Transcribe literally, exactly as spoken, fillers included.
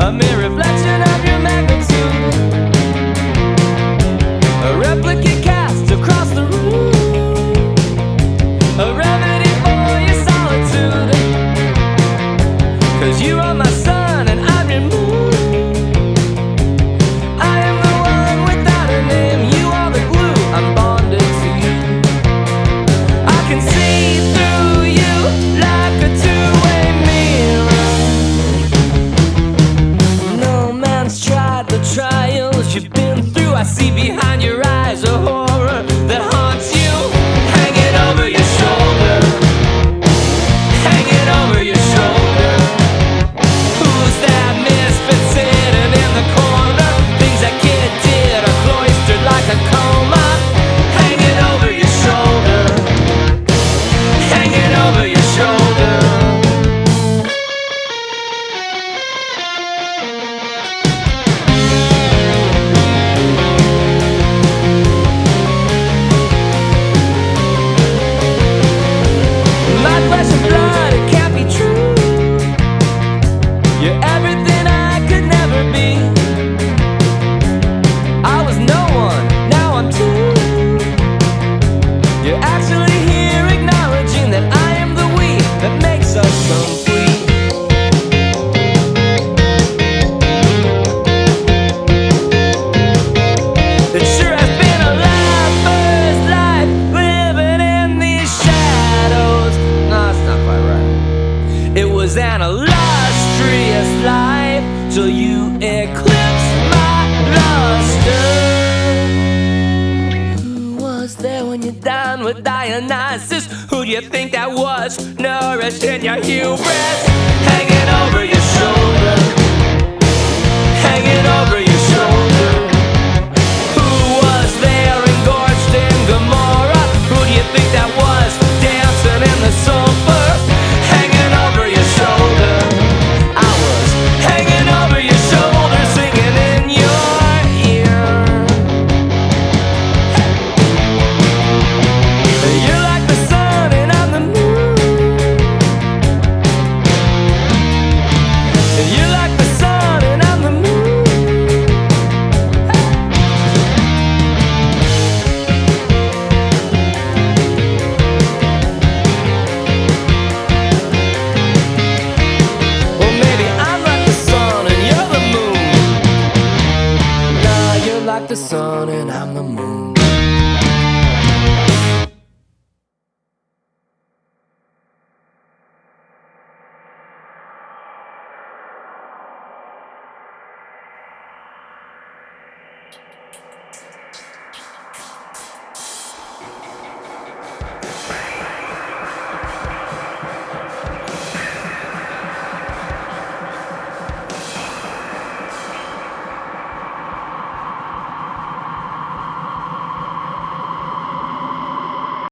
a mere reflection of your magnitude, a replicate cast across the room, a remedy for your solitude. 'Cause you are my sun and I'm your moon. I am the one without a name. You are the glue, I'm bonded to you. I can see through you like a two-way mirror. No man's tried the trials you've been through. I see behind your eyes a horror that haunts you, hanging over your shoulder, hanging over your shoulder. Who's that misfit sitting in the corner? Things that kid did are cloistered like a coma, hanging over your shoulder, hanging over your shoulder. My flesh and blood, it can't be true. You're everything I could never be. I was no one, now I'm two. You're actually here acknowledging that I am the we that makes us complete. It sure has been a lover's life living in these shadows. No, that's not quite right. It was an illustrious life till you eclipsed my luster. Who was there when you dined with Dionysus? Who do you think that was, nourished in your hubris? Hanging over your shoulder, hanging over your shoulder. Who was there engorged in Gomorrah? Who do you think that was?